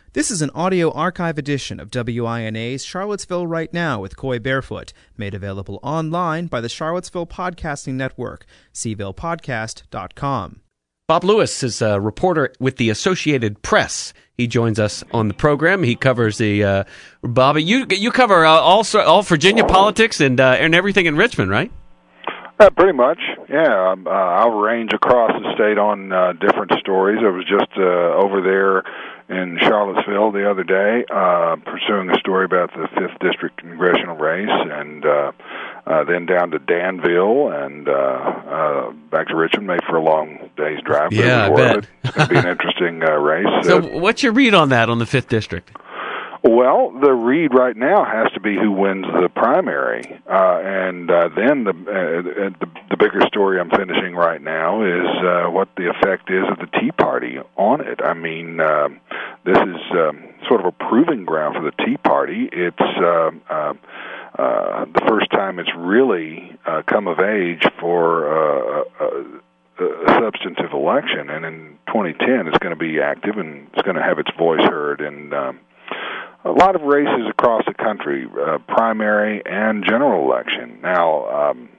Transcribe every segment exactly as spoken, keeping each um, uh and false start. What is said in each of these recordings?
This is an audio archive edition of W I N A's Charlottesville Right Now with Coy Barefoot, made available online by the Charlottesville Podcasting Network, c ville podcast dot com. Bob Lewis is a reporter with the Associated Press. He joins us on the program. He covers the uh, Bobby. You you cover uh, all all Virginia politics and uh, and everything in Richmond, right? Uh, pretty much, yeah. Um, uh, I'll range across the state on uh, different stories. I was just uh, over there in Charlottesville the other day, uh, pursuing a story about the fifth District congressional race, and uh, uh, then down to Danville and uh, uh, back to Richmond, made for a long day's drive. Yeah, I bet. It's going to be an interesting uh, race. So uh, what's your read on that, on the fifth District? Well, the read right now has to be who wins the primary, uh, and uh, then the, uh, the the bigger story I'm finishing right now is uh, what the effect is of the Tea Party on it. I mean, uh, this is um, sort of a proving ground for the Tea Party. It's uh, uh, uh, the first time it's really uh, come of age for uh, a, a substantive election, and in twenty ten it's going to be active and it's going to have its voice heard in Um, a lot of races across the country, uh, primary and general election. Now, um,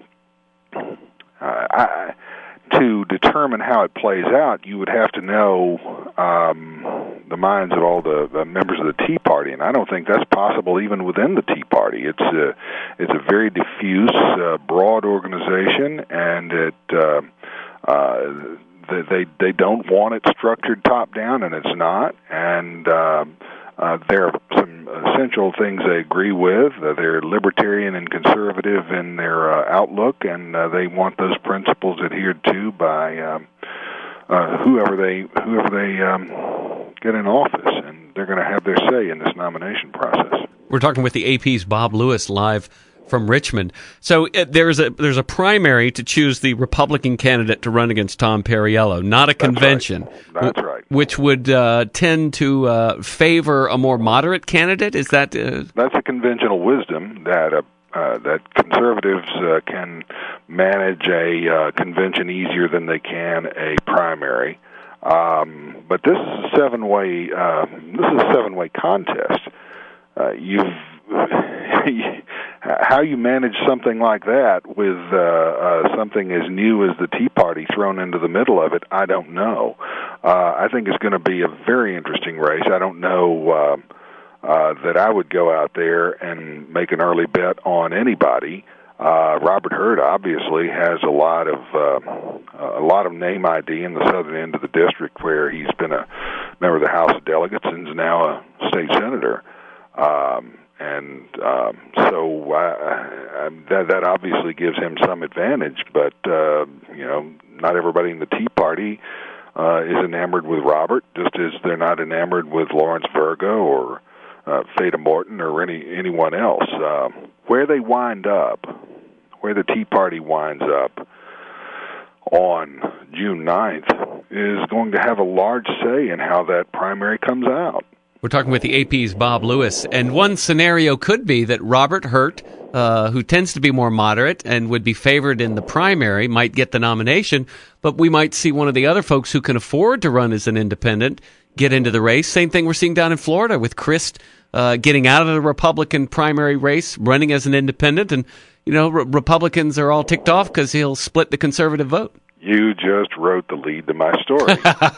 I, to determine how it plays out, you would have to know um, the minds of all the, the members of the Tea Party, and I don't think that's possible even within the Tea Party. It's a, it's a very diffuse, uh, broad organization, and it uh, uh, they they don't want it structured top down, and it's not, and uh, Uh, there are some essential things they agree with. Uh, they're libertarian and conservative in their uh, outlook, and uh, they want those principles adhered to by um, uh, whoever they whoever they um, get in office, and they're going to have their say in this nomination process. We're talking with the A P's Bob Lewis live from Richmond. So uh, there's a there's a primary to choose the Republican candidate to run against Tom Perriello, not a convention. That's right. That's right. Which would uh, tend to uh, favor a more moderate candidate. Is that? Uh... That's a conventional wisdom that uh, uh, that conservatives uh, can manage a uh, convention easier than they can a primary. Um, but this is a seven-way. Uh, this is a seven-way contest. Uh, you've how you manage something like that with uh, uh, something as new as the Tea Party thrown into the middle of it, I don't know. Uh, I think it's going to be a very interesting race. I don't know uh, uh, that I would go out there and make an early bet on anybody. Uh, Robert Hurt obviously has a lot of uh, a lot of name I D in the southern end of the district, where he's been a member of the House of Delegates and is now a state senator. Um, And um, so uh, that that obviously gives him some advantage, but uh, you know, not everybody in the Tea Party uh, is enamored with Robert, just as they're not enamored with Lawrence Virgo or uh, Fata Morton or any anyone else. Uh, where they wind up, where the Tea Party winds up on June ninth, is going to have a large say in how that primary comes out. We're talking with the A P's Bob Lewis, and one scenario could be that Robert Hurt, uh, who tends to be more moderate and would be favored in the primary, might get the nomination, but we might see one of the other folks who can afford to run as an independent get into the race. Same thing we're seeing down in Florida with Crist uh, getting out of the Republican primary race, running as an independent, and you know re- Republicans are all ticked off because he'll split the conservative vote. You just wrote the lead to my story.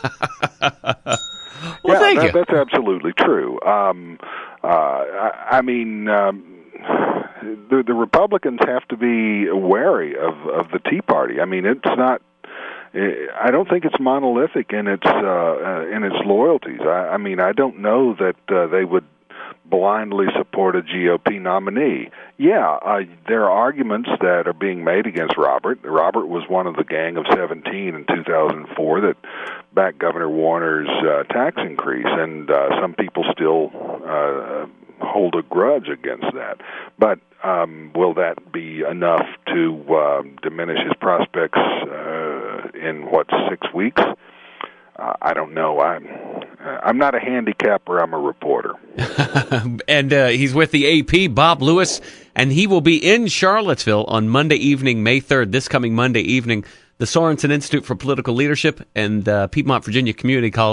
Well, yeah, thank that, you. That's absolutely true. Um, uh, I, I mean, um, the, the Republicans have to be wary of, of the Tea Party. I mean, it's not. I don't think it's monolithic in its uh, in its loyalties. I, I mean, I don't know that uh, they would blindly support a G O P nominee. Yeah, uh, there are arguments that are being made against Robert. Robert was one of the gang of seventeen in two thousand four that backed Governor Warner's uh, tax increase, and uh, some people still uh, hold a grudge against that. But um, will that be enough to uh, diminish his prospects uh, in, what, six weeks? Uh, I don't know. I'm I'm not a handicapper. I'm a reporter. And uh, he's with the A P, Bob Lewis, and he will be in Charlottesville on Monday evening, May third, this coming Monday evening. The Sorensen Institute for Political Leadership and uh, Piedmont Virginia Community College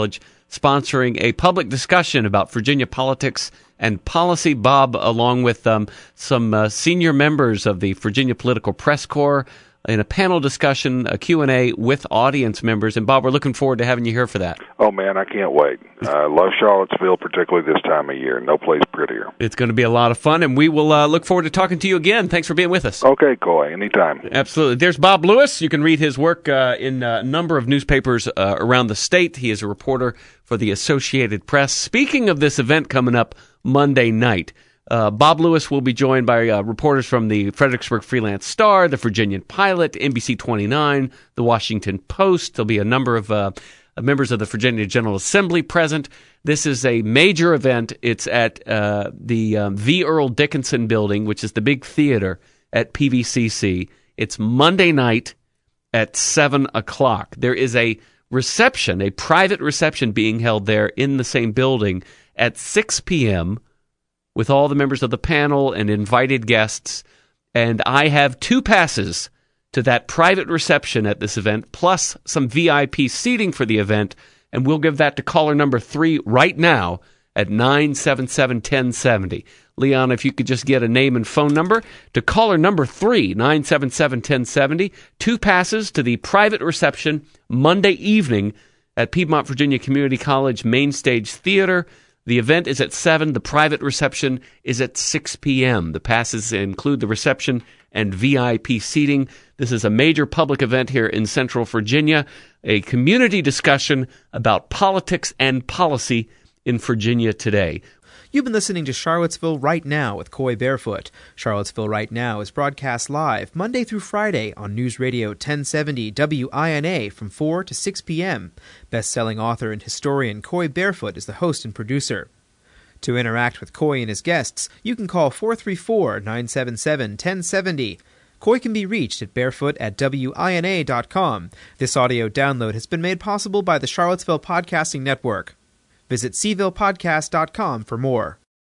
sponsoring a public discussion about Virginia politics and policy. Bob, along with um, some uh, senior members of the Virginia Political Press Corps, in a panel discussion, a Q and A with audience members. And, Bob, we're looking forward to having you here for that. Oh, man, I can't wait. I uh, love Charlottesville, particularly this time of year. No place prettier. It's going to be a lot of fun, and we will uh, look forward to talking to you again. Thanks for being with us. Okay, Coy, anytime. Absolutely. There's Bob Lewis. You can read his work uh, in a number of newspapers uh, around the state. He is a reporter for the Associated Press. Speaking of this event coming up Monday night, Uh, Bob Lewis will be joined by uh, reporters from the Fredericksburg Freelance Star, the Virginian Pilot, N B C twenty-nine, the Washington Post. There'll be a number of uh, members of the Virginia General Assembly present. This is a major event. It's at uh, the um, V. Earl Dickinson Building, which is the big theater at P V C C. It's Monday night at seven o'clock. There is a reception, a private reception being held there in the same building at six p.m., with all the members of the panel and invited guests. And I have two passes to that private reception at this event, plus some V I P seating for the event, and we'll give that to caller number three right now at nine seven seven, one oh seven oh. Leon, if you could just get a name and phone number to caller number three, nine seven seven, one oh seven oh. Two passes to the private reception Monday evening at Piedmont Virginia Community College Main Stage Theater. The event is at seven. The private reception is at six p.m. The passes include the reception and V I P seating. This is a major public event here in Central Virginia, a community discussion about politics and policy in Virginia today. You've been listening to Charlottesville Right Now with Coy Barefoot. Charlottesville Right Now is broadcast live Monday through Friday on News Radio ten seventy W I N A from four to six p.m. Best-selling author and historian Coy Barefoot is the host and producer. To interact with Coy and his guests, you can call four three four, nine seven seven, one oh seven oh. Coy can be reached at barefoot at W I N A dot com. This audio download has been made possible by the Charlottesville Podcasting Network. Visit C ville podcast dot com for more.